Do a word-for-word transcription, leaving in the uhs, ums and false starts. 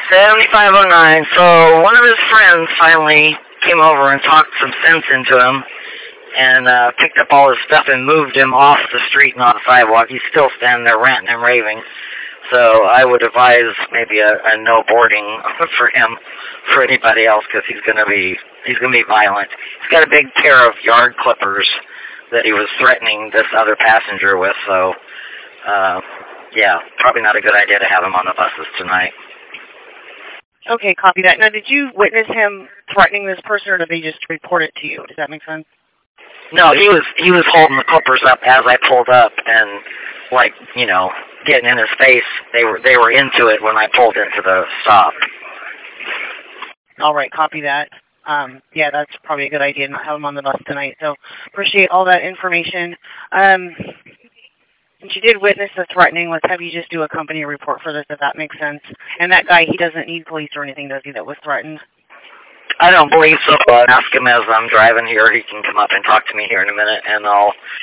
seventy-five oh nine. So one of his friends finally came over and talked some sense into him and uh, picked up all his stuff and moved him off the street and off the sidewalk. He's still standing there ranting and raving. So I would advise maybe a, a no boarding for him, for anybody else, because he's gonna be he's gonna be violent. He's got a big pair of yard clippers that he was threatening this other passenger with. So uh, yeah, probably not a good idea to have him on the buses tonight. Okay, copy that. Now, did you witness him threatening this person, or did they just report it to you? Does that make sense? No, he was he was holding the clippers up as I pulled up, and like you know, getting in his face. They were they were into it when I pulled into the stop. All right, copy that. Um, yeah, that's probably a good idea, not have him on the bus tonight. So appreciate all that information. Um, since you did witness the threatening, let's have you just do a company report for this, if that makes sense. And that guy, he doesn't need police or anything, does he, that was threatened? I don't believe so. I'll ask him as I'm driving here. He can come up and talk to me here in a minute, and I'll